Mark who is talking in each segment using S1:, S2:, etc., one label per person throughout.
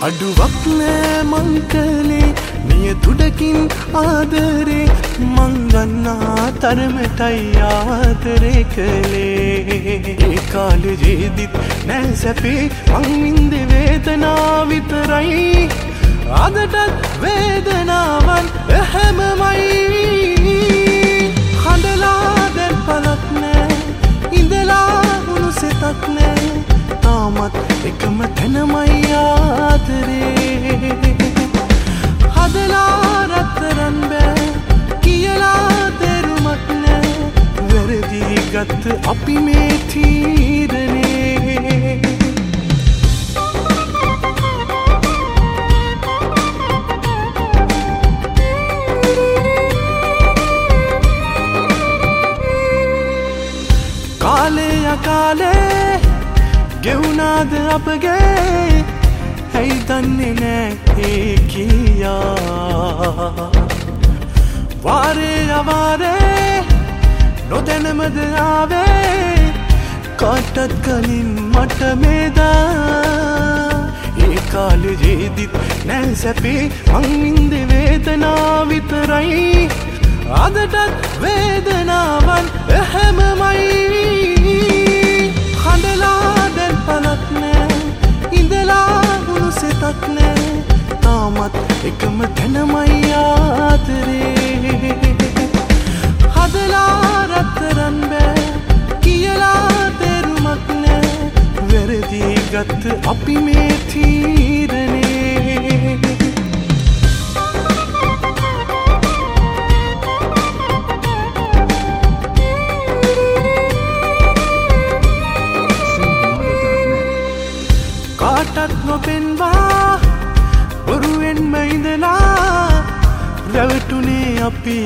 S1: අඩුවක් නෑ මං කළේ නියතුඩකින් ආදරේ මං ගන්නා තරමටයි ආදරේ කළේ ඒ කාලෙදිත් නෑ සැපේ මං වින්දේ වේදනාව විතරයි අදටත් වේදනාවන් හැමමයි හඬලා දැන් පළක් නෑ ඉඳලා උණු සෙතක් නෑ තාමත් එකම තැනමයි ආදරේ හදලා රත්තරන් බෑ කියලා තේරුමක් නෑ වැරදි ගත් අපි මේ තීරණේ කාලේ ගෙවුනාද අපගේ ඇයි දන්නේ නෑ ඒ කියා වාරේ අවාරේ නොදැනමද ආවේ කාටත් කලින් මට මේදා ඒ කාලෙදිත් නෑ සැපේ මං වින්දේ වේදනාව විතරයි අදටත් වේදනාවන් හැමමයි හඬලා දැන් පළක් නෑ ඉඳලා උණු සෙතක් නෑ තාමත් එකම තැනමයි ආදරේ හදලා රත්තරන් බෑ කියලා තේරුමක් නෑ වැරදි ගත් අපි මේ තීරණේ කාටත් නොපෙන්වා බොරුවෙන්ම ඉඳලා රැවටුනේ අපි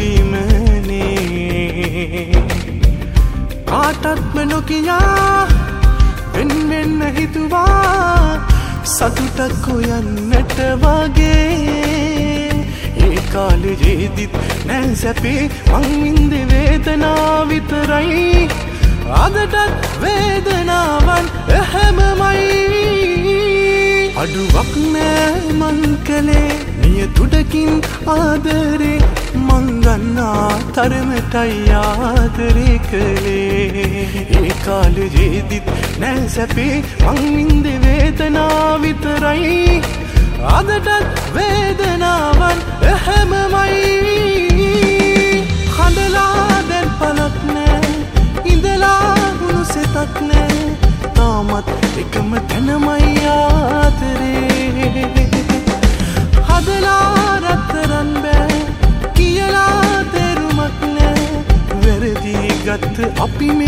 S1: අපිමනේ කාටත්ම නොකියා වෙන් වෙන්න හිතුවා සතුටක් හොයන්නට වගේ ඒ කාලෙදිත් නෑ සැපේ මං වින්දේ වේදනාව විතරයි අදටත් වේදනාවන් හැමමයි අඩුවක් නෑ මං කළේ නියතුඩකින් ආදරේ මං ගන්නා තරමටයි ආදරේ කළේ ඒ කාලෙදිත් නෑ සැපේ මං වින්දේ වේදනාව විතරයි අදටත් වේදනාවන් හැමමයි හඬලා දැන් පළක් නෑ ඉඳලා උණු සෙතක් නෑ තාමත් එකම තැනමයි ආදරේ හදලා රත්තරන් බෑ කියලා තේරුමක් නෑ වැරදි ගත් අපි